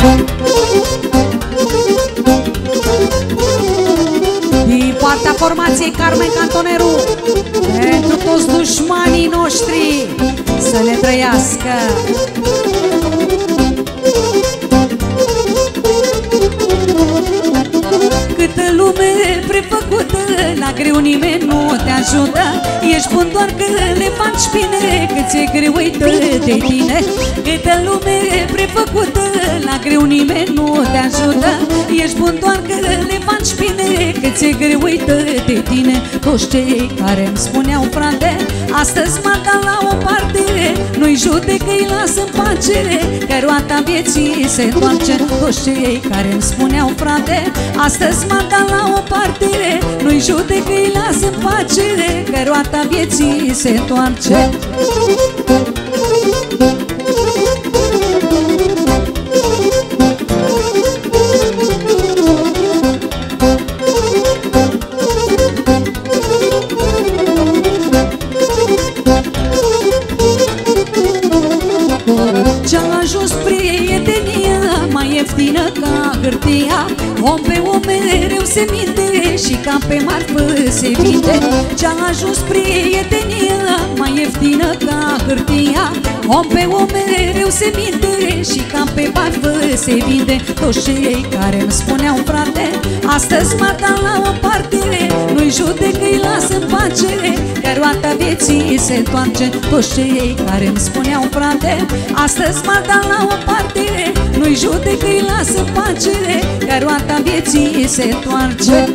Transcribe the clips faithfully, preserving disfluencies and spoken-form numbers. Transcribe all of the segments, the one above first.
Din partea formației Carmen Cantoneru, pentru toți dușmanii noștri, să le trăiască. Câtă lume prefăcută, la greu nimeni nu te ajută. Ești bun doar că le faci bine, că ți-e greu uită de tine. Câtă lume prefăcută, la greu nimeni nu te ajută. Ești bun doar că le faci bine, că ți-e greu uită de tine. Toți cei care îmi spuneau frate, astăzi m-a dat la o parte, nu-i judecă, îi lasă în pace, că roata vieții se întoarce. Toți cei care îmi spuneau frate, astăzi m-a dat la o parte, nu-i judecă, îi lasă în pace, că roata vieții se întoarce. Ce-a ajuns prietenia mai ieftină ca hârtia, om pe om mereu se minte și ca pe marfă se vinde. Ce-a ajuns prietenia mai ieftină ca hârtia, om pe om mereu se minte și ca pe marfă se vinde. Toți cei care îmi spuneau frate, astăzi m-a dat la o parte, nu-i judecă, îi lasă în pace, că roata vieții se întoarce. Toți cei care îmi spuneau frate, astăzi m-a dat la o parte, nu-i judecă, îi lasă în pace, că roata vieții se întoarce.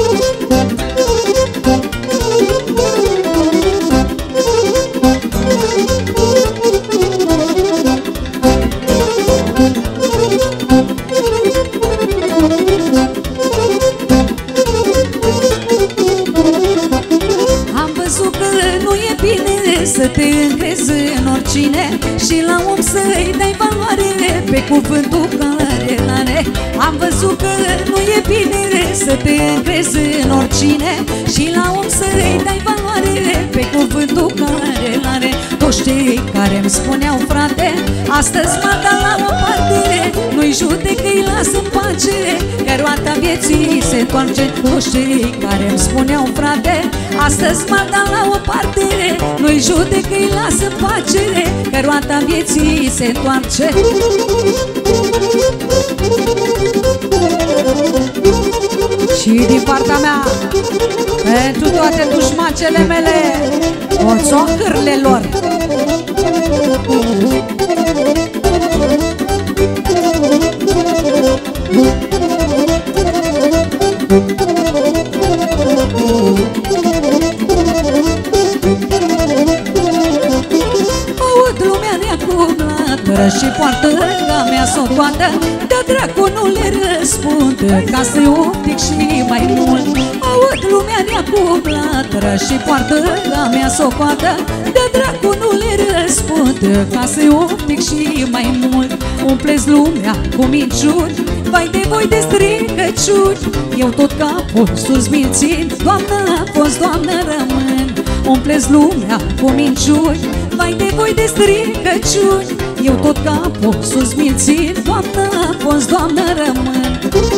Să te încrezi în oricine și la om să-i dai valoare pe cuvântul care l-are. Am văzut că nu e bine să te încrezi în oricine și la om să-i dai valoare pe cuvântul care l-are. Toți cei care îmi spuneau frate, astăzi m-a dat la o parte, nu-i judecă, îi lasă în pace, că roata vieții se întoarce. Toți cei care îmi spuneau frate, astăzi m-a dat la o parte, nu-i judecă, îi lasă în pace, că roata vieții se întoarce. Și din partea mea, pentru toate dușmacele mele, oțohârle lor. Aud lumea neacumulată și poartă la mea socoată, de dracu nu le răspund, ca să-i optic și mai mult. Aud lumea neacumulată și poartă la mea socoată, de dracu nu le răspund, ca să-i optic și mai mult. Umpleți lumea cu minciuni, vai de voi de stricăciuni, eu tot capul sus mințind, Doamnă a fost, Doamnă rămân. Umpleți lumea cu minciuni, vai de voi de stricăciuni, eu tot capul sus mințind, Doamnă a fost, Doamnă rămân.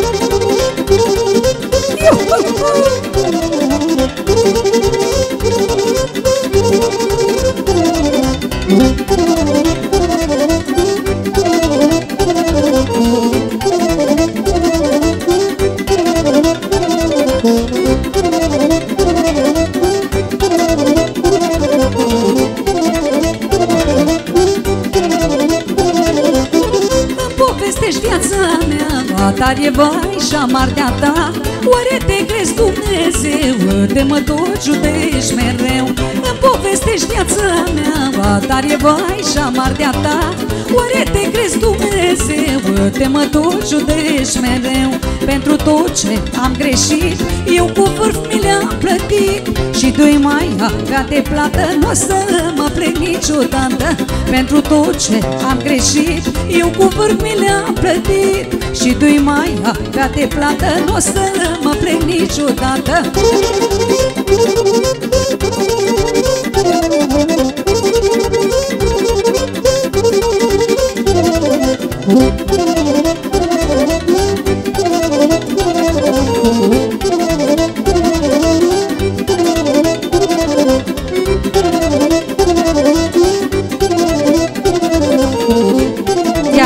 Dar e vai și amar de-a ta, oare te crezi Dumnezeu, de mă tot judești mereu. Îmi povestești viața mea, dar e vai și amar de-a ta, oare te crezi Dumnezeu, de mă tot judești mereu. Pentru tot ce am greșit, eu cu vârf mi le-am plătit, și tu-i mai avea de plată, nu o să mă plec niciodată. Pentru tot ce am greșit, eu cu vârf mi le-am plătit, și tu-i mai avea de plată, nu o să mă plec niciodată.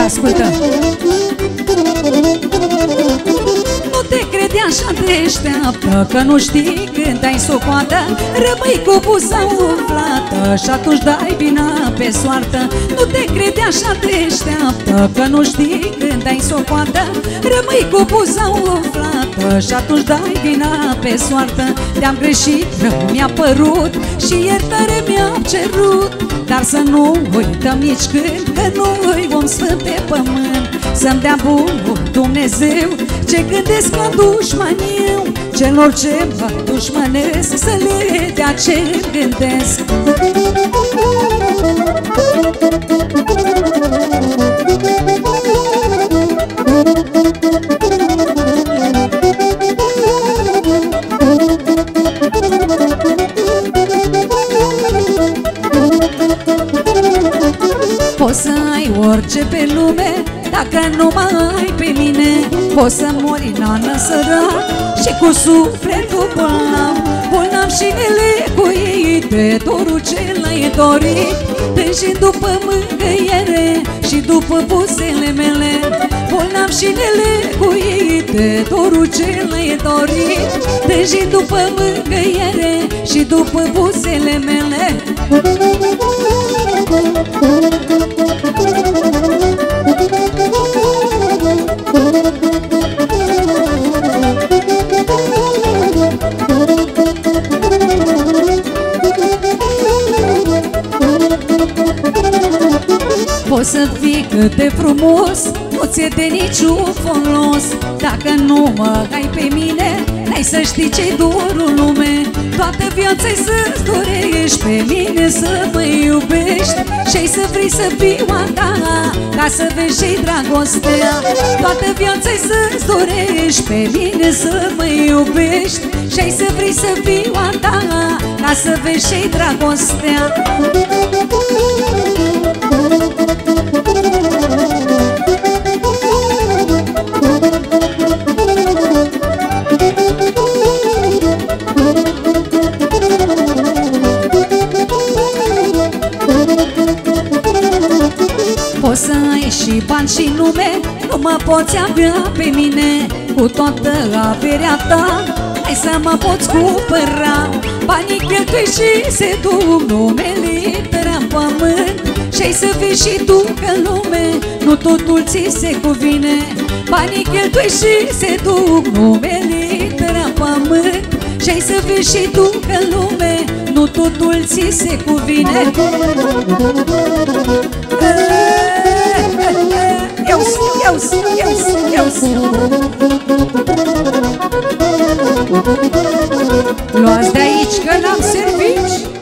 ascultă. Nu te crede așa deșteaptă, că nu știi când ai socoată, rămâi cu buza umflată și atunci dai vina pe soartă. Nu te crede așa deșteaptă, că nu știi când ai socoată, rămâi cu buza umflată și atunci dai vina pe soartă. Te-am greșit, rău mi-a părut și iertare mi-am cerut, dar să nu uităm nici când că noi vom sfânt pe pământ. Să-mi dea bunul Dumnezeu ce gândesc la dușmaniu, celor ce mă dușmănesc să le dea ce gândesc. Poți să ai orice pe lume, dacă nu mai ai pe mine, poți să mori nană sărac și cu sufletul bolnav, bolnav și nelecuit de dorul ce l-ai dorit, tânjind după mângâiere și după buzele mele, bolnav și nelecuit de dorul ce l-ai dorit, tânjind după mângâiere și după buzele mele. Poți să fii cât de frumos, nu ți-e de niciun folos, dacă nu mă ai pe mine, n-ai să știi ce-i dorul lume. Toată viața-i să-ți dorești pe mine, să mă iubești și-ai să vrei să fiu a ta, ca să vezi ce-i dragostea. Toată viața-i să-ți dorești pe mine, să mă iubești și-ai să vrei să fiu a ta, ca să vezi ce-i dragostea. Poți să ai și bani și nume, nu mă poți avea pe mine, cu toată averea ta, hai să mă poți cumpăra. Banii cheltui și se duc, numele intră în pământ, și-ai să vezi și tu că lume nu totul ți se cuvine. Banii cheltui și se duc, numele intră în pământ, și-ai să vezi și tu că lume nu totul ți se cuvine. Eu, eu, eu, eu. Luați de aici că n-am servici.